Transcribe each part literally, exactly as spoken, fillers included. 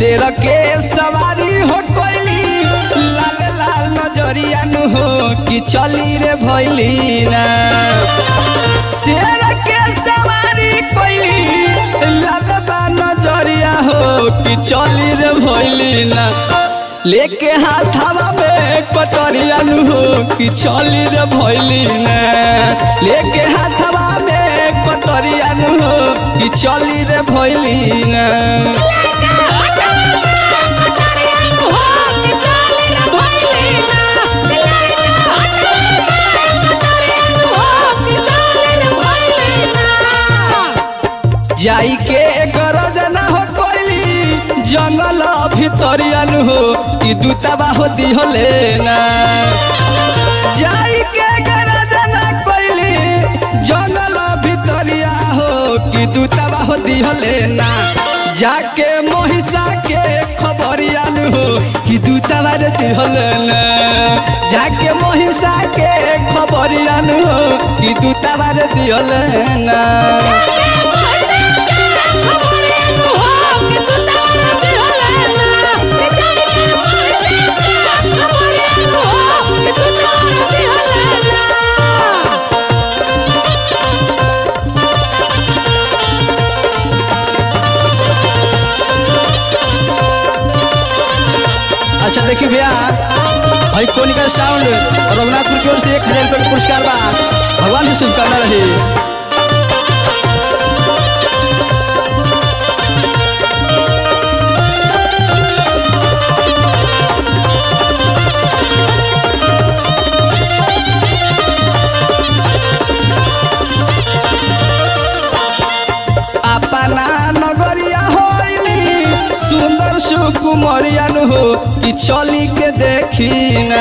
शेर के सवारी हो कोइली लाल लाल नजरिया नु हो कि चली रे भइली ना। शेर के सवारी कोइली लाल बा नजरिया हो कि चली रे भइली ना। लेके हाथवा में कटोरिया नु हो कि चली रे भइली ना। लेके हाथवा में कटोरिया नु हो कि चली रे भइली ना। जाई के गरज ना हो कोइली जंगल भितरिया नु हो कि दूताबा हो दिहले ना। जाई के गरज ना कोइली जंगल भितरिया हो कि दूताबा हो दिहले ना। जाके महिषा के खबरिया नु हो कि दूताबा रे दिहले ना। जाके महिषा के खबरिया नु हो कि दूताबा रे दिहले ना। अच्छा देखिए भैया भाई कोनिका साउंड रघुनाथपुर की ओर से एक हजार रुपये का पुरस्कार बा। भगवान से शुभकामना रही। अपना नगरिया होइली सुंदर सुकुमरिया नु हो कि चली के देखी ना।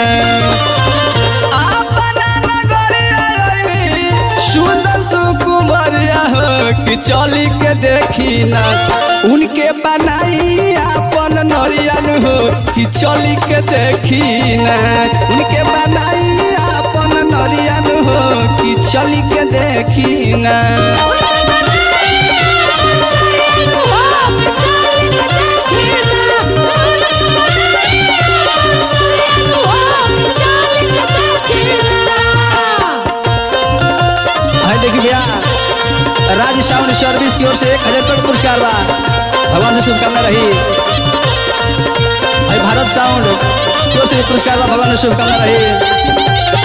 अपना नगरिया होइली सुंदर सुकुमरिया हो कि चली के देखी ना। उनके बनाई अपन नरिया नु हो कि चली के देखी ना। उनके बनाई अपन नरिया नु हो कि चली के देखी ना। राज्य साउंड सर्विस की ओर से एक हजार रुपये का पुरस्कार बा। भगवान से शुभकामना रही। भाई भारत साउंड की ओर से पुरस्कार बा। भगवान से शुभकामना रही।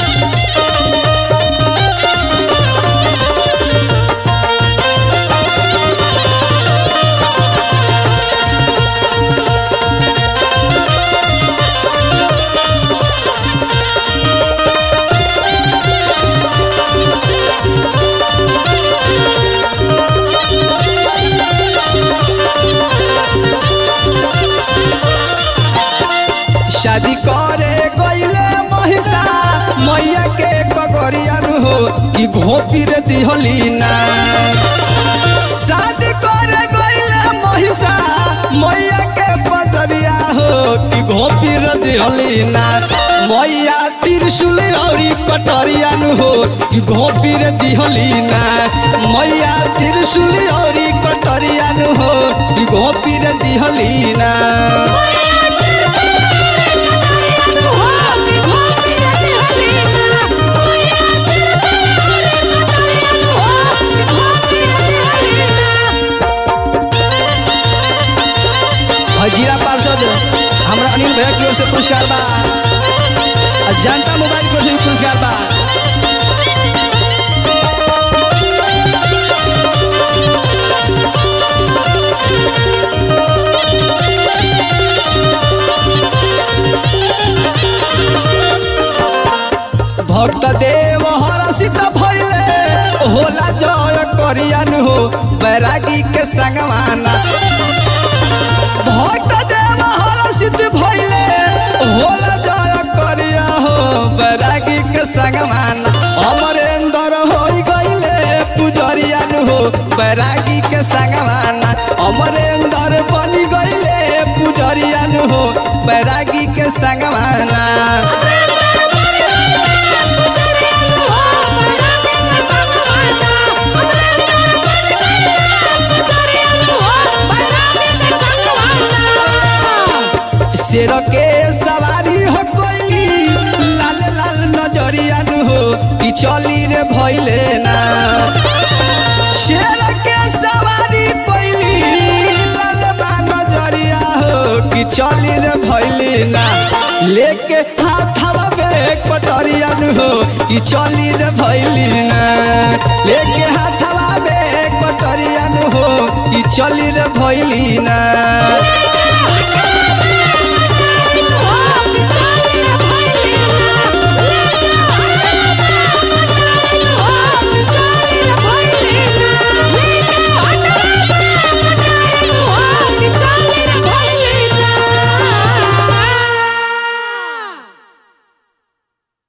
शादी करे गइले महिषा मैया के कगरिया नु हो कि घोपी रे दिहली ना। शादी करे गइले महिषा मैया के पदरिया हो कि घोपी रे दिहली ना। मैया त्रिशूल औरी कटरिया नु हो कि घोपी रे दिहली ना। मैया त्रिशूल औरी कटरिया नु हो कि घोपी रे दिहली ना। जिला पार्षद हमारा अनिल भैया की ओर से पुरस्कार बा। जनता मोबाइल की ओर से पुरस्कार बा। भक्त देव हरसित भइले होला जय करियन हो बैरागी के संगवाना। भक्त देव हरसित भइले होला जय करिया हो बैरागी के संगवाना। अमरेंद्र होई गइले पुजरियन हो बैरागी के संगवाना। अमरेंद्र बनी गइले पुजरियन हो बैरागी के संगवाना। शेर के सवारी हो कोई लाल लाल नजरिया नु हो कि चली रे भइले ना शेर के सवारी कोई लाल बा नजरिया हो कि चली रे भइले ना लेके हाथवा में पटरिया नु हो कि चली रे भइले ना लेके हाथवा में पटरिया नु हो कि चली रे भइले ना।